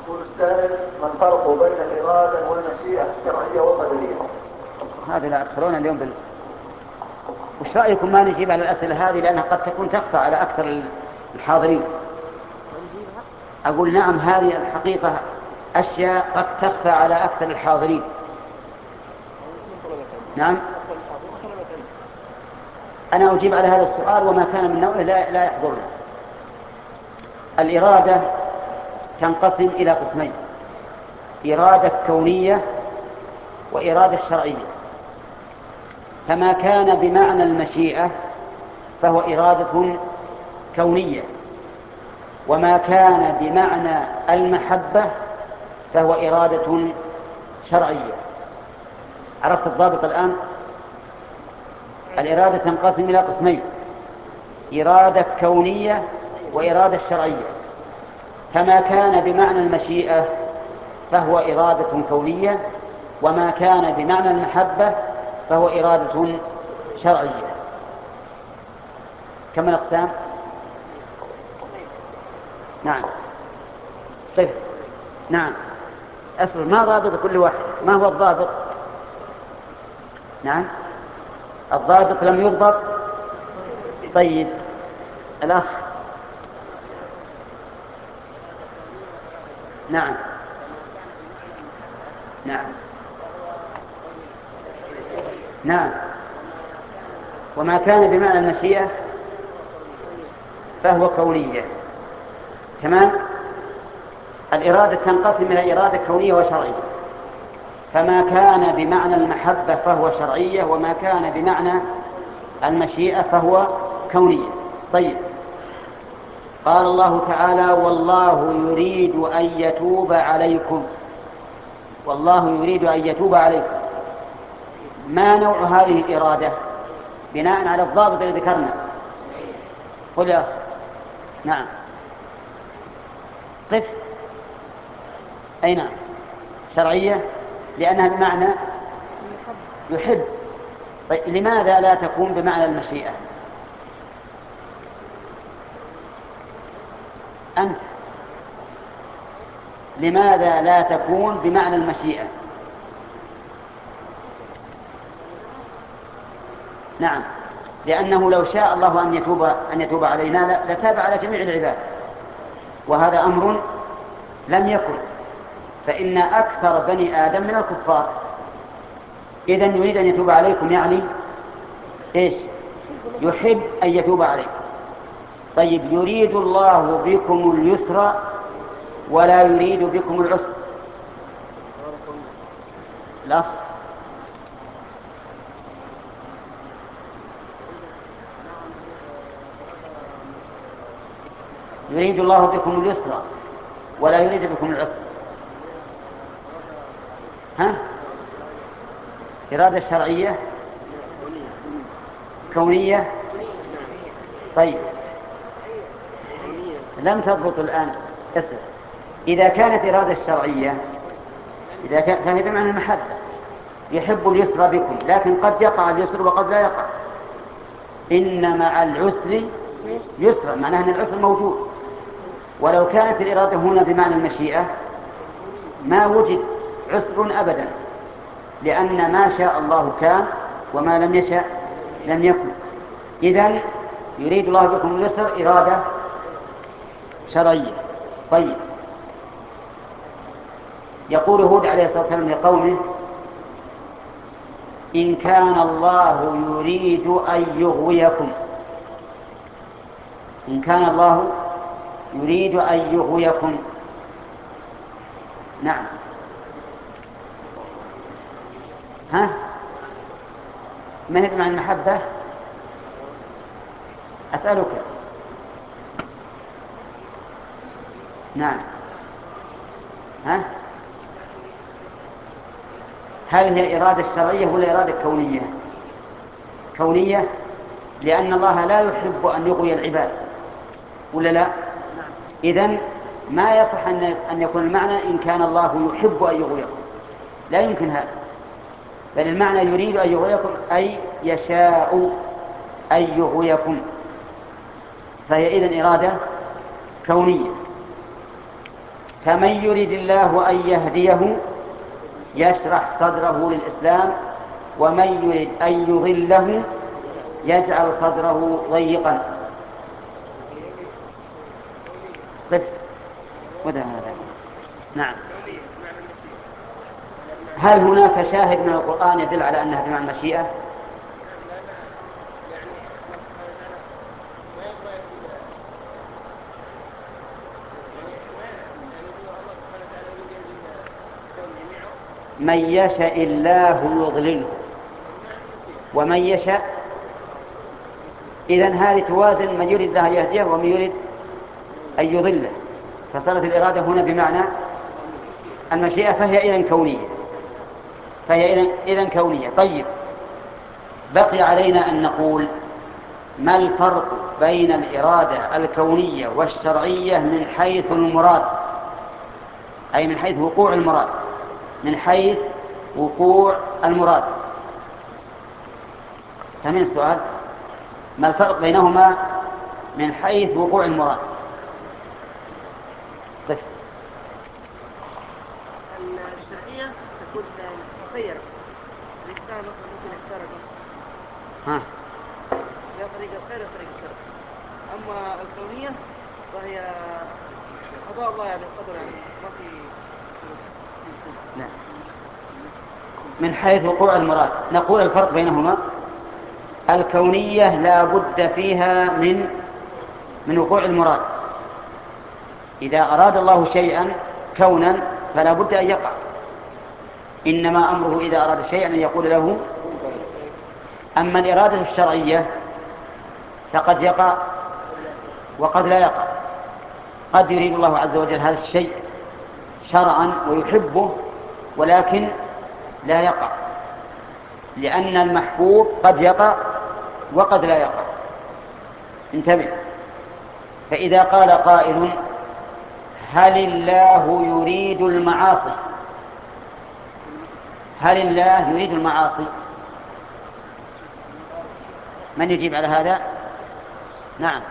يقول السائل: ما الفرق بين الإرادة والمشيئة الشرعية والقدرية؟ هذا لا أدخلون اليوم وش رأيكم ما نجيب على الأسئلة هذه لأنها قد تكون تخفى على أكثر الحاضرين؟ أقول نعم، هذه الحقيقة أشياء قد تخفى على أكثر الحاضرين. نعم، أنا أجيب على هذا السؤال وما كان من نوعه لا يحضرنا. الإرادة تنقسم إلى قسمين: إرادة كونية وإرادة شرعية. فما كان بمعنى المشيئة فهو إرادة كونية، وما كان بمعنى المحبة فهو إرادة شرعية. عرفت الضابط الآن؟ الإرادة تنقسم إلى قسمين: إرادة كونية وإرادة شرعية. فما كان بمعنى المشيئة فهو إرادة كونية، وما كان بمعنى المحبة فهو إرادة شرعية. كم الأقسام؟ نعم. طيب، نعم. أصل ما ضابط كل واحد؟ ما هو الضابط؟ نعم، الضابط لم يضبط. طيب، الأخ. نعم، نعم، نعم. وما كان بمعنى المشيئة فهو كونية. تمام. الإرادة تنقسم إلى إرادة كونية وشرعية. فما كان بمعنى المحبة فهو شرعية، وما كان بمعنى المشيئة فهو كونية. طيب، قال الله تعالى: والله يريد أن يتوب عليكم. والله يريد أن يتوب عليكم. ما نوع هذه الإرادة بناء على الضابط الذي ذكرنا؟ قل يا أخ. نعم، قف. أي نعم، شرعية لأنها بمعنى يحب. طيب، لماذا لا تكون بمعنى المشيئة؟ أنت لماذا لا تكون بمعنى المشيئة؟ نعم، لأنه لو شاء الله أن يتوب علينا لتاب على جميع العباد، وهذا أمر لم يكن. فإن أكثر بني آدم من الكفار. إذن يريد أن يتوب عليكم يعني إيش؟ يحب أن يتوب عليكم. طيب، يريد الله بكم اليسر ولا يريد بكم العسر. لا، يريد الله بكم اليسر ولا يريد بكم العسر. ها؟ إرادة شرعية كونية. طيب، لم تضبط الآن. اسمع، إذا كانت إرادة شرعية فهي بمعنى المحبة، يحب اليسر بكم، لكن قد يقع اليسر وقد لا يقع. إن مع العسر يسرا، معناه أن العسر موجود. ولو كانت الإرادة هنا بمعنى المشيئة ما وجد عسر أبدا، لأن ما شاء الله كان وما لم يشاء لم يكن. إذن يريد الله بكم اليسر إرادة شرعية. طيب، يقول هود عليه الصلاة والسلام لقومه: إن كان الله يريد أن يغويكم. إن كان الله يريد أن يغويكم. نعم. ها؟ ما هي بمعنى المحبة؟ أسألك. نعم. ها؟ هل هي إرادة شرعية ولا إرادة كونية؟ كونية، لأن الله لا يحب أن يغوي العباد، ولا لا؟ إذن ما يصح أن يكون المعنى إن كان الله يحب أن يغويكم، لا يمكن هذا. بل المعنى يريد أن يغويكم أي يشاء أن يغويكم، فهي إذن إرادة كونية. فمن يريد الله أن يهديه يشرح صدره للإسلام، ومن يريد أن يضله يجعل صدره ضيقا. قف هذا. نعم. هل هناك شاهد من القرآن يدل على أنها بمعنى المشيئة؟ من يشاء الله يضلله ومن يشاء. إذن هذه توازن من يريد الله يهديه ومن يريد أن يضله، فصارت الإرادة هنا بمعنى المشيئة، فهي إذن كونية. طيب، بقي علينا أن نقول ما الفرق بين الإرادة الكونية والشرعية من حيث المراد، أي من حيث وقوع المراد، من حيث وقوع المراد. فمن السؤال ما الفرق بينهما من حيث وقوع المراد؟ طيب. الشرعية تكون مخيرة، الإنسان مثلا ممكن يختار يا طريق الخير يا طريق الشر. أما الكونية فهي قضاء الله يعني وقدر، يعني ما في. لا. من حيث وقوع المراد نقول الفرق بينهما الكونية لا بد فيها من وقوع المراد. إذا أراد الله شيئا كونا فلا بد أن يقع، إنما أمره إذا أراد شيئا أن يقول له. أما الإرادة الشرعية فقد يقع وقد لا يقع. قد يريد الله عز وجل هذا الشيء شرعا ويحبه ولكن لا يقع، لأن المحبوب قد يقع وقد لا يقع. انتبه. فإذا قال قائل هل الله يريد المعاصي؟ هل الله يريد المعاصي؟ من يجيب على هذا؟ نعم،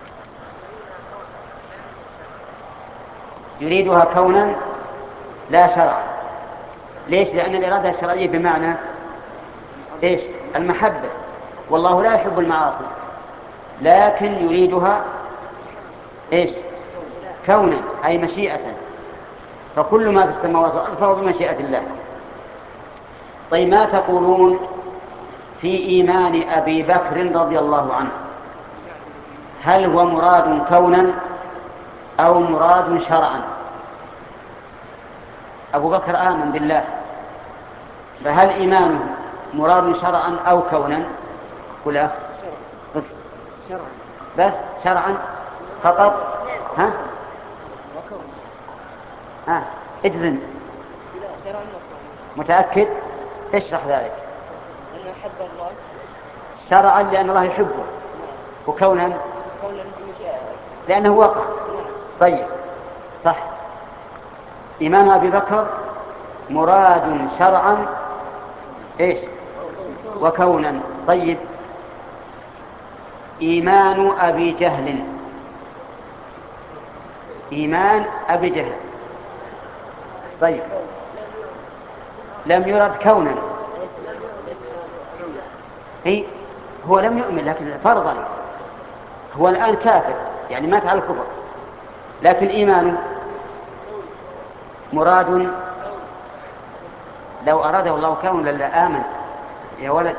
يريدها كونا لا شرعا. ليش؟ لأن الإرادة الشرعية بمعنى إيش؟ المحبة، والله لا يحب المعاصي، لكن يريدها إيش؟ كونا أي مشيئة، فكل ما في السماوات والأرض فهو بمشيئة الله. طيب، ما تقولون في إيمان أبي بكر رضي الله عنه؟ هل هو مراد كونا أو مراد شرعا؟ أبو بكر آمن بالله، فهل إيمانه مراد شرعا أو كونا؟ قل شرعا. بس شرعا فقط. اجزم. شرعا متأكد؟ اشرح ذلك. أن أحب الله شرعا لأن الله يحبه، وكونا لأنه وقع. طيب، صح. إيمان أبي بكر مراد شرعا إيش؟ وكونا. طيب، إيمان أبي جهل، إيمان أبي جهل، طيب، لم يرد كونا. هو لم يؤمن لكن فرضا هو الآن كافر، يعني مات على الكفر، لكن إيمانه مراد. لو أراده الله كونا للا آمن يا ولد.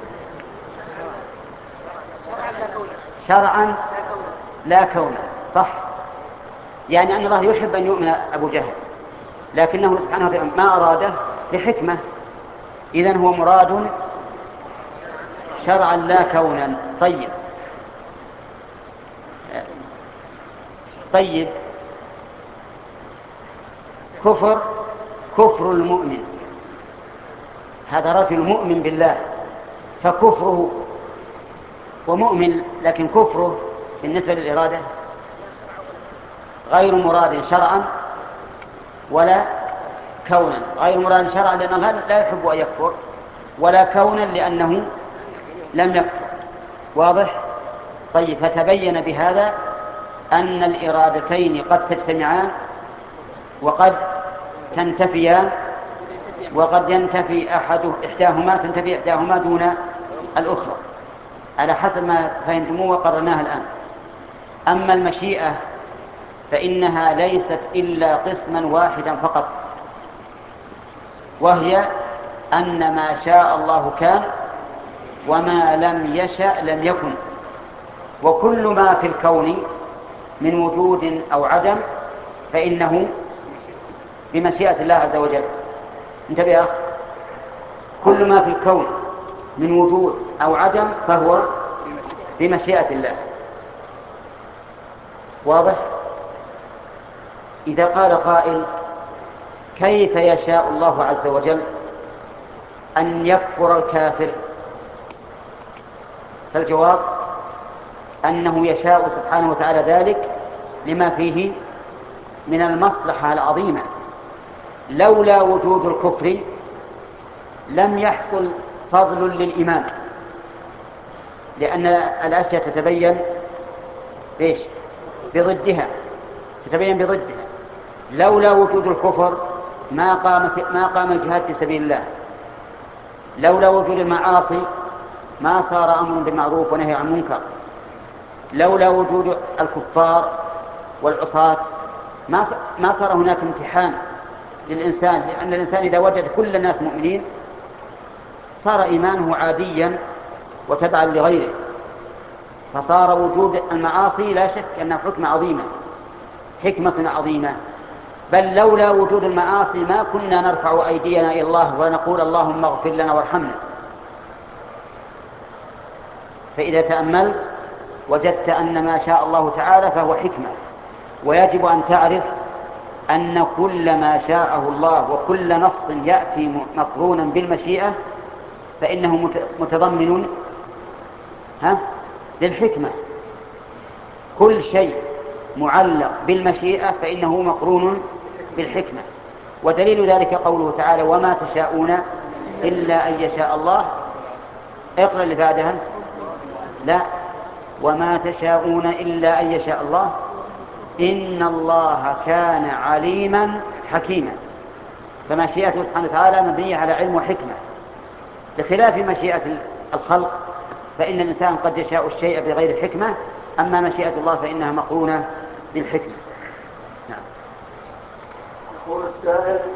شرعا لا كونا، صح. يعني أن الله يحب أن يؤمن أبو جهل، لكنه سبحانه وتعالى ما أراده لحكمة. إذن هو مراد شرعا لا كونا. طيب، كفر المؤمن، هذا رجل مؤمن بالله، فكفره ومؤمن، لكن كفره بالنسبة للإرادة غير مراد شرعا ولا كونا. غير مراد شرعا لأن الله لا يحب أن يكفر، ولا كونا لأنه لم يكفر. واضح؟ طيب، فتبين بهذا أن الإرادتين قد تجتمعان وقد تنتفيان، وقد ينتفي تنتفي إحداهما دون الأخرى على حسب ما فهمتموه وقررناها الآن. أما المشيئة فإنها ليست إلا قسما واحدا فقط، وهي أن ما شاء الله كان وما لم يشأ لم يكن، وكل ما في الكون من وجود أو عدم فإنه بمشيئة الله عز وجل. انتبه يا أخ، كل ما في الكون من وجود أو عدم فهو بمشيئة الله. واضح؟ إذا قال قائل كيف يشاء الله عز وجل أن يكفر الكافر؟ فالجواب أنه يشاء سبحانه وتعالى ذلك لما فيه من المصلحة العظيمة. لولا وجود الكفر لم يحصل فضل للإيمان، لأن الأشياء تتبين بضدها، لولا وجود الكفر ما قام الجهاد في سبيل الله، لولا وجود المعاصي ما صار أمر بالمعروف ونهي عن منكر، لولا وجود الكفار والعصاة ما صار هناك امتحان للإنسان، لأن الإنسان إذا وجد كل الناس مؤمنين صار إيمانه عاديا وتبعا لغيره، فصار وجود المعاصي لا شك أنها حكمة عظيمة. بل لولا وجود المعاصي ما كنا نرفع أيدينا إلى الله ونقول اللهم اغفر لنا وارحمنا. فإذا تأملت وجدت أن ما شاء الله تعالى فهو حكمة، ويجب أن تعرف أن كل ما شاءه الله وكل نص يأتي مقرونا بالمشيئة فإنه متضمن للحكمة. كل شيء معلق بالمشيئة فإنه مقرون بالحكمة، ودليل ذلك قوله تعالى وما تشاءون إلا أن يشاء الله. اقرأ اللي بعدها. لا، وما تشاءون إلا أن يشاء الله إن الله كان عليما حكيما. فمشيئته سبحانه وتعالى مبنية على علم وحكمة، بخلاف مشيئة الخلق فإن الإنسان قد يشاء الشيء بغير حكمة، أما مشيئة الله فإنها مقرونة بالحكمة. نعم. يقول السائل